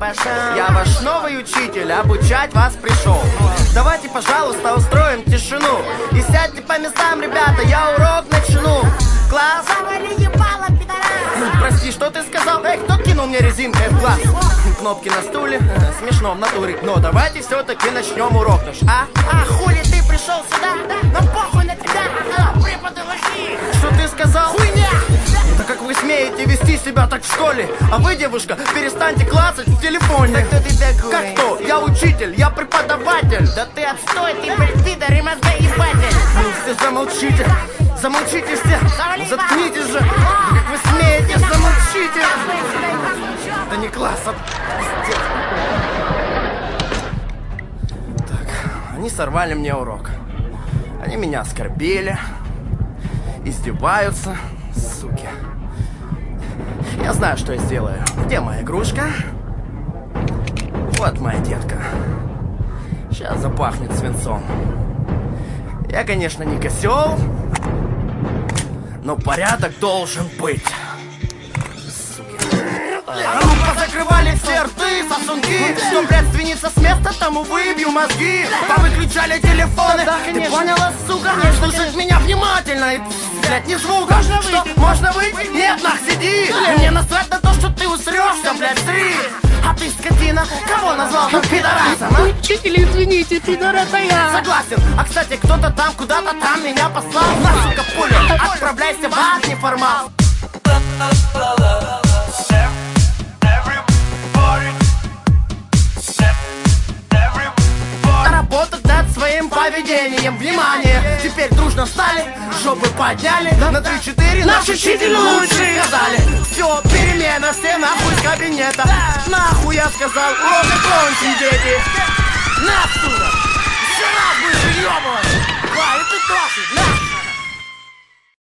пошел. Я ваш новый учитель, обучать вас пришел. Давайте, пожалуйста, устроим тишину и сядьте по местам, ребята, я урок начну. Класс. Завали ебало, пидорас. Прости, что ты сказал? Эй, кто кинул мне резинкой в глаз? Кнопки на стуле, смешно в натуре. Но давайте все-таки начнем урок наш, а? А хули ты пришел сюда? Нам похуй на тебя. Преподы лохи. Что ты сказал? Хуйня. Да как вы смеете вести себя так в школе? А вы, девушка, перестаньте клацать в телефоне. Да кто ты такой? Как кто? Я учитель, я преподаватель. Да ты отстой, ты, блядь, пидор и мозгоебатель. Ну все замолчите, замолчите все. Завали Заткнитесь же. ебало. Да как вы смеете, замолчите. Да не класс, а пиздец. Так, они сорвали мне урок. Они меня оскорбили, издеваются, суки. Я знаю, что я сделаю. Где моя игрушка? Вот моя детка. Сейчас запахнет свинцом. Я, конечно, не козел, но порядок должен быть. А ну позакрывали все рты, сосунки. Что, блядь, свиниться с места, тому выбью мозги. Повыключали телефоны. Да, Ты конечно. поняла, сука? Слушать меня внимательно и, блядь, ни звука. Можно Что, выйти? можно выйти? Нет, нах, сиди. И мне насрать на то, что ты усрешься, блядь, сри. А ты, скотина, кого назвал там пидорасом, а? Учитель, извините, пидор, это я. Согласен. А, кстати, кто-то там, куда-то там меня послал. На, сука, пуля, отправляйся в ад, неформал. Работать над своим поведением. Внимание! Теперь дружно встали, жопы подняли. На 3-4 наш учитель лучший сказали. Все, перемена, все нахуй с кабинета. Нахуй я сказал, урок окончен, дети.